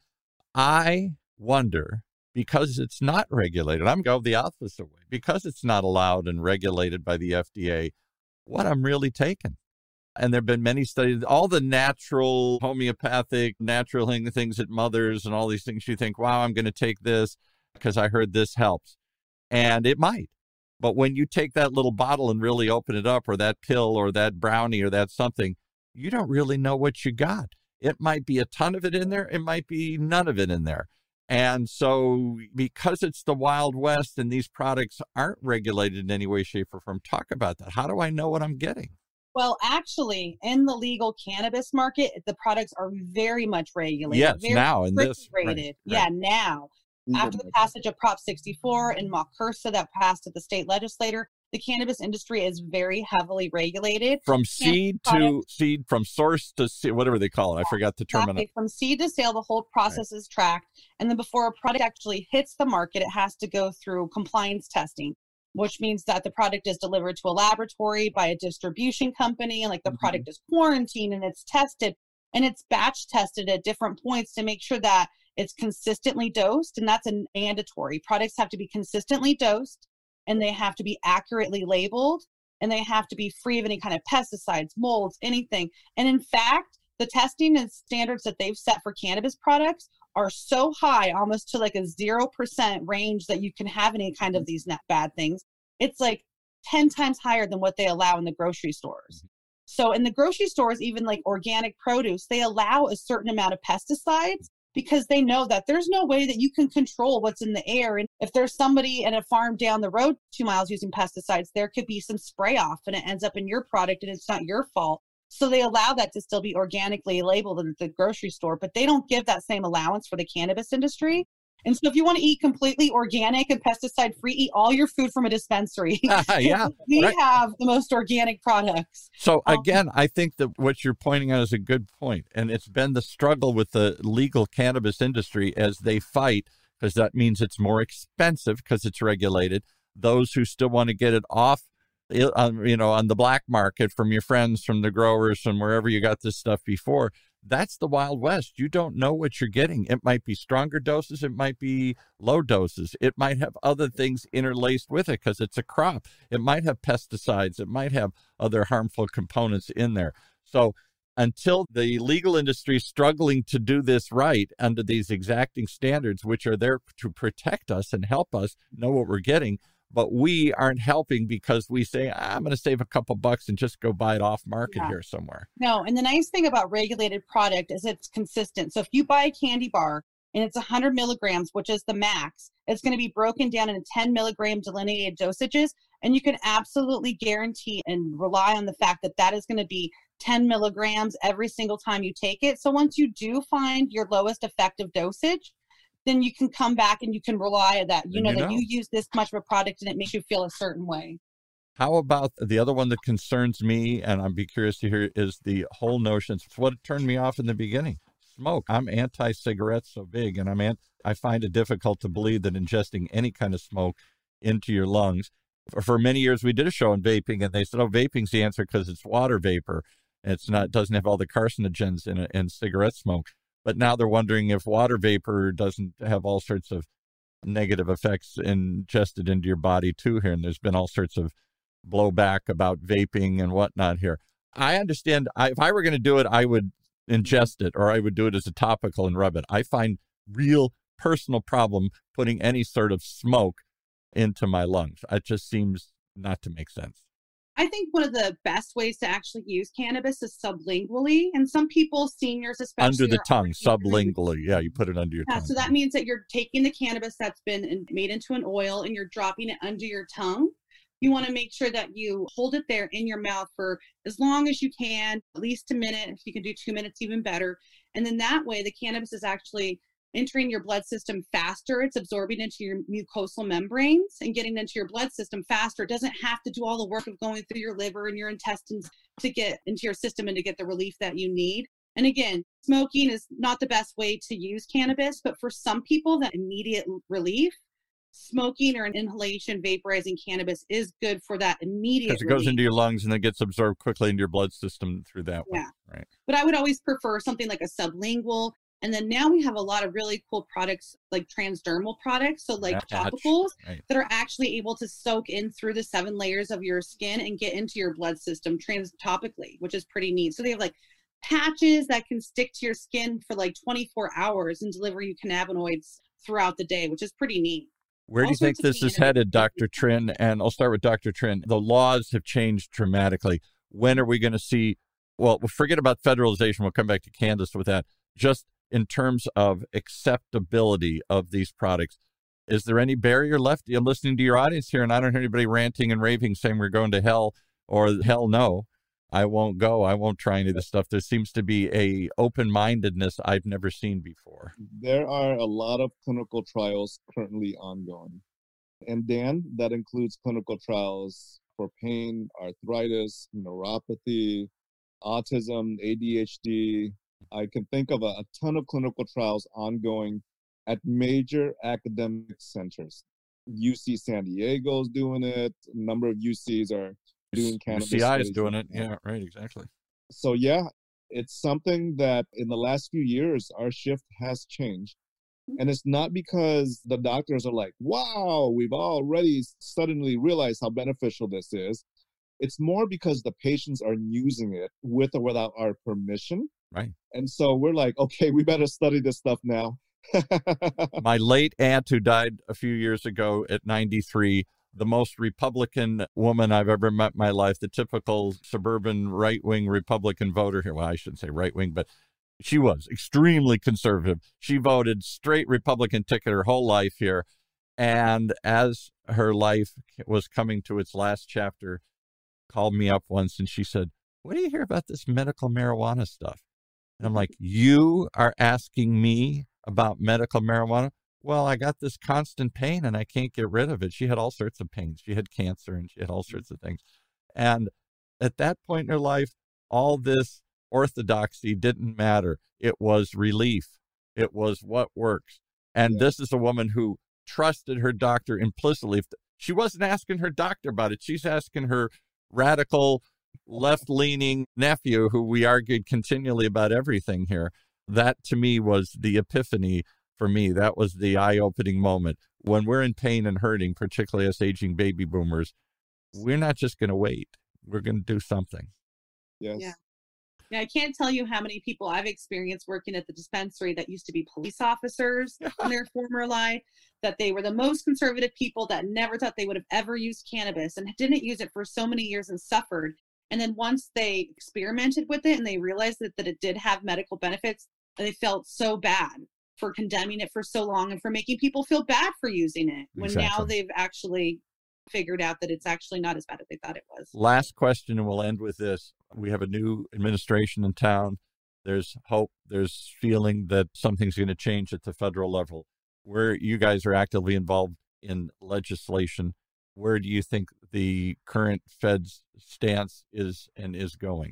I wonder, because it's not regulated, I'm going the opposite way, because it's not allowed and regulated by the FDA, what I'm really taking. And there have been many studies, all the natural, homeopathic, natural things at Mother's and all these things, you think, wow, I'm going to take this because I heard this helps. And it might. But when you take that little bottle and really open it up, or that pill or that brownie or that something, you don't really know what you got. It might be a ton of it in there. It might be none of it in there. And so because it's the Wild West and these products aren't regulated in any way, shape, or form, talk about that. How do I know what I'm getting? Well, actually, in the legal cannabis market, the products are very much regulated. Yes, very now in this. Rated. Right. Yeah, now. After the passage of Prop 64 and MACURSA that passed at the state legislature, the cannabis industry is very heavily regulated. From seed to seed, from source to seed, whatever they call it. I forgot the term. Exactly. From seed to sale, the whole process is tracked. And then before a product actually hits the market, it has to go through compliance testing, which means that the product is delivered to a laboratory by a distribution company, and like the product is quarantined and it's tested and it's batch tested at different points to make sure that it's consistently dosed. And that's a mandatory. Products have to be consistently dosed, and they have to be accurately labeled, and they have to be free of any kind of pesticides, molds, anything. And in fact, the testing and standards that they've set for cannabis products are so high, almost to like a 0% range that you can have any kind of these bad things. It's like 10 times higher than what they allow in the grocery stores. So in the grocery stores, even like organic produce, they allow a certain amount of pesticides because they know that there's no way that you can control what's in the air. And if there's somebody at a farm down the road 2 miles using pesticides, there could be some spray off and it ends up in your product and it's not your fault. So they allow that to still be organically labeled at the grocery store, but they don't give that same allowance for the cannabis industry. And so if you want to eat completely organic and pesticide free, eat all your food from a dispensary. Yeah, we have the most organic products. So again, I think that what you're pointing out is a good point. And it's been the struggle with the legal cannabis industry as they fight, because that means it's more expensive because it's regulated. Those who still want to get it off, on the black market from your friends, from the growers, from wherever you got this stuff before, that's the Wild West. You don't know what you're getting. It might be stronger doses. It might be low doses. It might have other things interlaced with it because it's a crop. It might have pesticides. It might have other harmful components in there. So until the legal industry is struggling to do this right under these exacting standards, which are there to protect us and help us know what we're getting, but we aren't helping because we say, I'm going to save a couple bucks and just go buy it off market here somewhere. No. And the nice thing about regulated product is it's consistent. So if you buy a candy bar and it's 100 milligrams, which is the max, it's going to be broken down into 10 milligram delineated dosages. And you can absolutely guarantee and rely on the fact that that is going to be 10 milligrams every single time you take it. So once you do find your lowest effective dosage, then you can come back and you can rely on that. You know that you use this much of a product and it makes you feel a certain way. How about the other one that concerns me, and I'd be curious to hear, is the whole notion. It's what turned me off in the beginning. Smoke. I'm anti-cigarettes so big, and I find it difficult to believe that ingesting any kind of smoke into your lungs. For many years, we did a show on vaping, and they said, "Oh, vaping's the answer because it's water vapor. Doesn't have all the carcinogens in it and cigarette smoke." But now they're wondering if water vapor doesn't have all sorts of negative effects ingested into your body too here. And there's been all sorts of blowback about vaping and whatnot here. I understand. If I were going to do it, I would ingest it, or I would do it as a topical and rub it. I find real personal problem putting any sort of smoke into my lungs. It just seems not to make sense. I think one of the best ways to actually use cannabis is sublingually. And some people, seniors especially, under the tongue, sublingually. Yeah, you put it under your tongue. So that means that you're taking the cannabis that's been made into an oil and you're dropping it under your tongue You want to make sure that you hold it there in your mouth for as long as you can, at least a minute. If you can do 2 minutes, even better. And then that way, the cannabis is actually entering your blood system faster. It's absorbing into your mucosal membranes and getting into your blood system faster. It doesn't have to do all the work of going through your liver and your intestines to get into your system and to get the relief that you need. And again, smoking is not the best way to use cannabis, but for some people, that immediate relief, smoking or an inhalation vaporizing cannabis is good for that immediate because it goes into your lungs and then gets absorbed quickly into your blood system through that way. Yeah. Right. But I would always prefer something like a sublingual. And then now we have a lot of really cool products like transdermal products. So like topicals that are actually able to soak in through the 7 layers of your skin and get into your blood system topically, which is pretty neat. So they have like patches that can stick to your skin for like 24 hours and deliver you cannabinoids throughout the day, which is pretty neat. Where do you think this is headed, Dr. Trinh? And I'll start with Dr. Trinh. The laws have changed dramatically. When are we going to see, well, forget about federalization. We'll come back to Candace with that. Just in terms of acceptability of these products, is there any barrier left? I'm listening to your audience here, and I don't hear anybody ranting and raving saying we're going to hell or hell no. I won't go. I won't try any of this stuff. There seems to be a open-mindedness I've never seen before. There are a lot of clinical trials currently ongoing. And Dan, that includes clinical trials for pain, arthritis, neuropathy, autism, ADHD. I can think of a ton of clinical trials ongoing at major academic centers. UC San Diego's doing it. A number of UCs are doing cannabis. UCI is doing it. Yeah, right, exactly. So yeah, it's something that in the last few years, our shift has changed. And it's not because the doctors are like, wow, we've already suddenly realized how beneficial this is. It's more because the patients are using it with or without our permission. Right. And so we're like, okay, we better study this stuff now. My late aunt, who died a few years ago at 93, the most Republican woman I've ever met in my life, the typical suburban right-wing Republican voter here. Well, I shouldn't say right-wing, but she was extremely conservative. She voted straight Republican ticket her whole life here. And as her life was coming to its last chapter, called me up once and she said, what do you hear about this medical marijuana stuff? And I'm like, you are asking me about medical marijuana? Well, I got this constant pain and I can't get rid of it. She had all sorts of pains. She had cancer and she had all sorts of things. And at that point in her life, all this orthodoxy didn't matter. It was relief. It was what works. And this is a woman who trusted her doctor implicitly. She wasn't asking her doctor about it. She's asking her radical, left-leaning nephew, who we argued continually about everything here. That, to me, was the epiphany for me. That was the eye-opening moment. When we're in pain and hurting, particularly us aging baby boomers, we're not just going to wait. We're going to do something. Yes. Yeah. Yeah, I can't tell you how many people I've experienced working at the dispensary that used to be police officers in their former life, that they were the most conservative people that never thought they would have ever used cannabis and didn't use it for so many years and suffered. And then once they experimented with it and they realized that it did have medical benefits, they felt so bad for condemning it for so long and for making people feel bad for using it, when now they've actually figured out that it's actually not as bad as they thought it was. Last question, and we'll end with this. We have a new administration in town. There's hope. There's feeling that something's going to change at the federal level. Where you guys are actively involved in legislation, where do you think the current Fed's stance is and is going?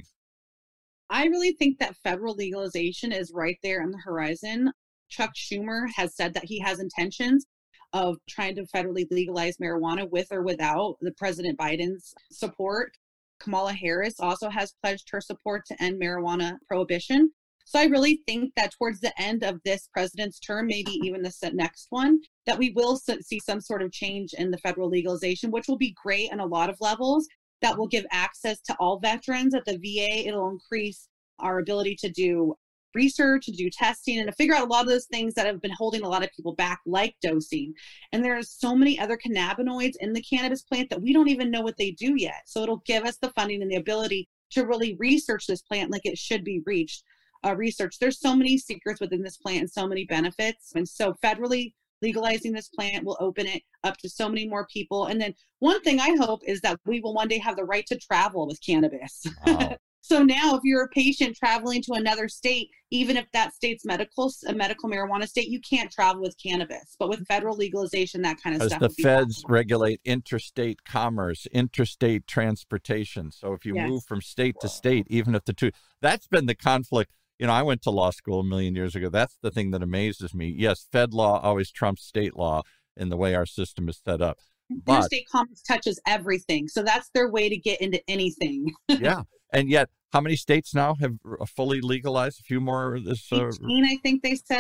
I really think that federal legalization is right there on the horizon. Chuck Schumer has said that he has intentions of trying to federally legalize marijuana with or without the President Biden's support. Kamala Harris also has pledged her support to end marijuana prohibition. So I really think that towards the end of this president's term, maybe even the next one, that we will see some sort of change in the federal legalization, which will be great on a lot of levels. That will give access to all veterans at the VA. It'll increase our ability to do research, to do testing, and to figure out a lot of those things that have been holding a lot of people back, like dosing. And there's so many other cannabinoids in the cannabis plant that we don't even know what they do yet. So it'll give us the funding and the ability to really research this plant like it should be researched. There's so many secrets within this plant and so many benefits. And so federally legalizing this plant will open it up to so many more people. And then one thing I hope is that we will one day have the right to travel with cannabis. Wow. So now if you're a patient traveling to another state, even if that state's a medical marijuana state, you can't travel with cannabis. But with federal legalization, that kind of stuff. Because the feds regulate interstate commerce, interstate transportation. So if you move from state to state, even if the two, that's been the conflict. You know, I went to law school a million years ago. That's the thing that amazes me. Yes, fed law always trumps state law in the way our system is set up. But interstate commerce touches everything. So that's their way to get into anything. Yeah. And yet, how many states now have fully legalized? A few more. 18, I think they said,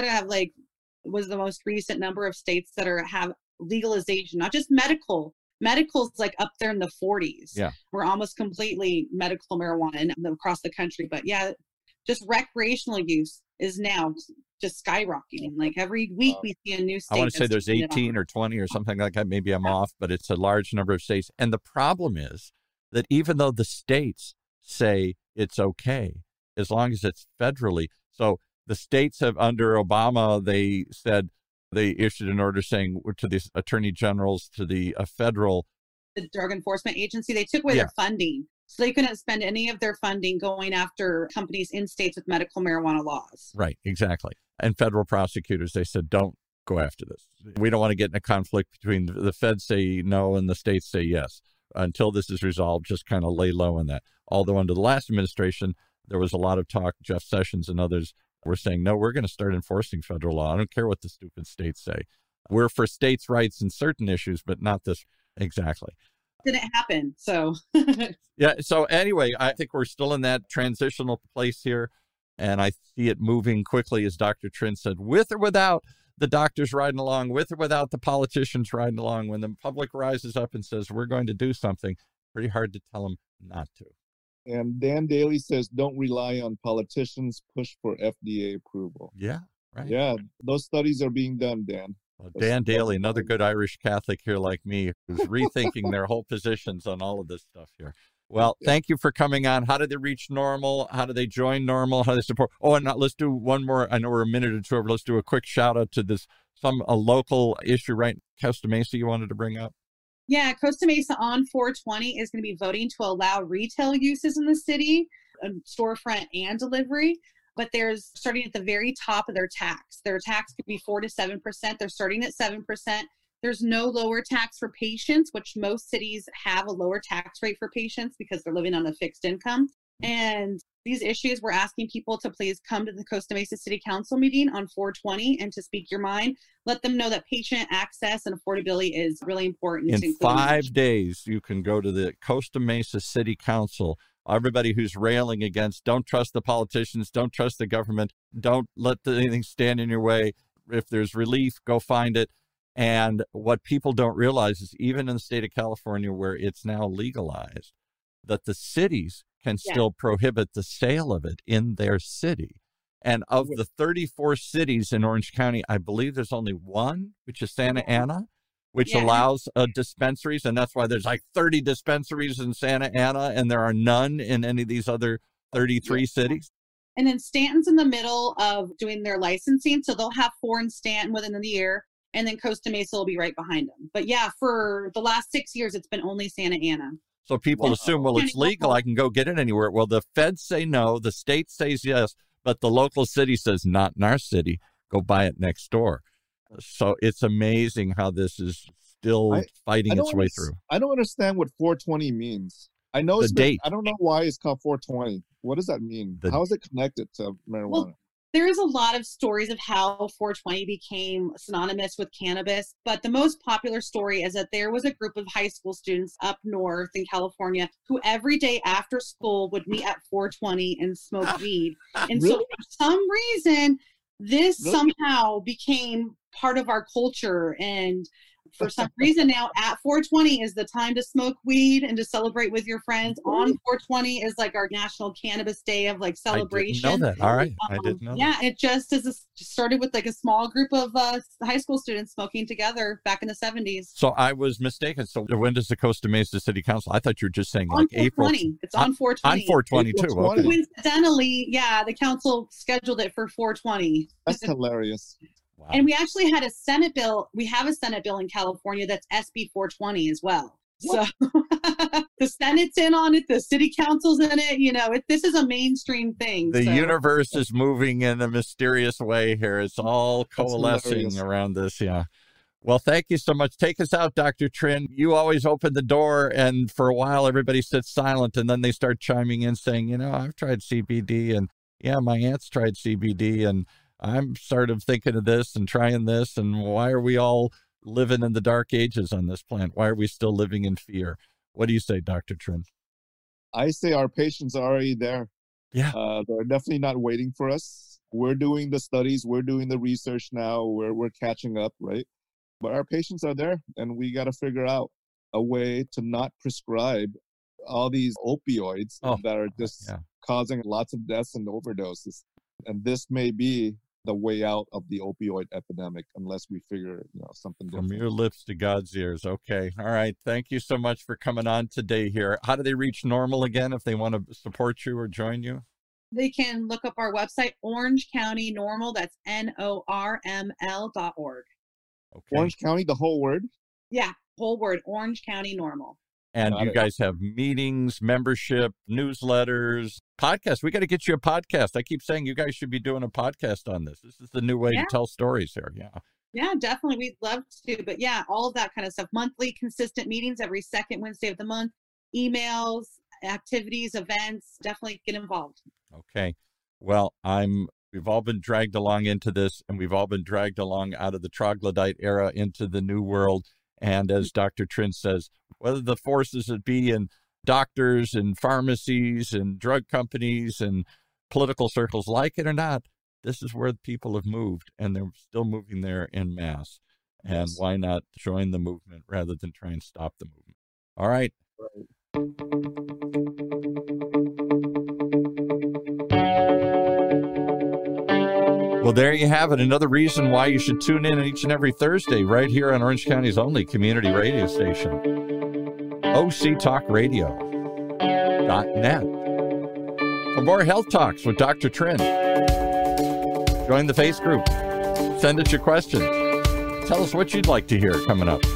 was the most recent number of states that have legalization, not just medical. Medical's like up there in the 40s. Yeah. We're almost completely medical marijuana across the country. But yeah, just recreational use is now just skyrocketing. Like every week we see a new state. I want to say there's 18 or 20 or something like that. Maybe I'm off, but it's a large number of states. And the problem is that even though the states say it's okay, as long as it's federally. So the states have, under Obama, they said they issued an order saying to the attorney generals, to the federal. The Drug Enforcement Agency, they took away their funding. So they couldn't spend any of their funding going after companies in states with medical marijuana laws. Right, exactly. And federal prosecutors, they said, don't go after this. We don't want to get in a conflict between the feds say no and the states say yes. Until this is resolved, just kind of lay low on that. Although under the last administration, there was a lot of talk. Jeff Sessions and others were saying, no, we're going to start enforcing federal law. I don't care what the stupid states say. We're for states' rights in certain issues, but not this. Exactly. Didn't happen. So yeah. So anyway, I think we're still in that transitional place here. And I see it moving quickly, as Dr. Trin said, with or without the doctors riding along, with or without the politicians riding along. When the public rises up and says, we're going to do something, pretty hard to tell them not to. And Dan Daly says, don't rely on politicians, push for FDA approval. Yeah, right. Yeah, those studies are being done, Dan. Well, Dan Daly, another good Irish Catholic here like me, who's rethinking their whole positions on all of this stuff here. Well, thank you for coming on. How do they reach NORML? How do they join NORML? How do they support? Oh, and let's do one more. I know we're a minute or two over. Let's do a quick shout out to this, a local issue, right? Costa Mesa you wanted to bring up? Yeah, Costa Mesa on 420 is going to be voting to allow retail uses in the city, storefront and delivery. But there's starting at the very top of their tax. Their tax could be 4 to 7%. They're starting at 7%. There's no lower tax for patients, which most cities have a lower tax rate for patients because they're living on a fixed income. And these issues, we're asking people to please come to the Costa Mesa City Council meeting on 420 and to speak your mind. Let them know that patient access and affordability is really important. In 5 days, you can go to the Costa Mesa City Council. Everybody who's railing against, don't trust the politicians, don't trust the government, don't let anything stand in your way. If there's relief, go find it. And what people don't realize is even in the state of California, where it's now legalized, that the cities can still prohibit the sale of it in their city. And of the 34 cities in Orange County, I believe there's only one, which is Santa Ana, which allows dispensaries. And that's why there's like 30 dispensaries in Santa Ana, and there are none in any of these other 33 cities. And then Stanton's in the middle of doing their licensing. So they'll have 4 in Stanton within the year. And then Costa Mesa will be right behind them. But yeah, for the last 6 years, it's been only Santa Ana. So people assume, well, it's legal. I can go get it anywhere. Well, the feds say no. The state says yes. But the local city says, not in our city. Go buy it next door. So it's amazing how this is still fighting its way through. I don't understand what 420 means. I know the date. I don't know why it's called 420. What does that mean? How is it connected to marijuana? Well, there's a lot of stories of how 420 became synonymous with cannabis, but the most popular story is that there was a group of high school students up north in California who every day after school would meet at 420 and smoke weed. And so for some reason, this somehow became part of our culture. And for some reason now at 420 is the time to smoke weed and to celebrate with your friends. On 420 is like our National Cannabis Day of like celebration. I didn't know that. All right. I didn't know that. It just started with like a small group of high school students smoking together back in the 70s. So I was mistaken. So when does the Costa Mesa City Council? I thought you were just saying like April. It's on 420. On 420 too. Okay. Coincidentally, the council scheduled it for 420. That's hilarious. Wow. And we actually had a Senate bill. We have a Senate bill in California that's SB 420 as well. What? So the Senate's in on it. The city council's in it. This is a mainstream thing. The universe is moving in a mysterious way here. It's all coalescing around this. Yeah. Well, thank you so much. Take us out, Dr. Trinh. You always open the door, and for a while, everybody sits silent, and then they start chiming in saying, I've tried CBD, and yeah, my aunt's tried CBD, and I'm sort of thinking of this and trying this, and why are we all living in the dark ages on this planet? Why are we still living in fear? What do you say, Dr. Trinh? I say our patients are already there. Yeah. They're definitely not waiting for us. We're doing the studies. We're doing the research now. We're catching up, right? But our patients are there, and we got to figure out a way to not prescribe all these opioids that are just causing lots of deaths and overdoses. And this may be the way out of the opioid epidemic unless we figure something different. From your lips to God's ears. Okay. All right. Thank you so much for coming on today here. How do they reach Normal again if they want to support you or join you? They can look up our website, Orange County Normal. That's NORML.org. Okay. Orange County, the whole word? Yeah, whole word, Orange County Normal. And you guys have meetings, membership, newsletters, podcasts. We got to get you a podcast. I keep saying you guys should be doing a podcast on this. This is the new way to tell stories here. Yeah. Yeah, definitely. We'd love to. But yeah, all of that kind of stuff. Monthly, consistent meetings every second Wednesday of the month, emails, activities, events. Definitely get involved. Okay. Well, we've all been dragged along into this, and we've all been dragged along out of the troglodyte era into the new world. And as Dr. Trinh says, whether the forces that be in doctors and pharmacies and drug companies and political circles like it or not, this is where people have moved, and they're still moving there en masse. And why not join the movement rather than try and stop the movement? All right. Well, there you have it. Another reason why you should tune in each and every Thursday right here on Orange County's only community radio station, OCTalkRadio.net. For more health talks with Dr. Trinh, join the Face group. Send us your questions. Tell us what you'd like to hear coming up.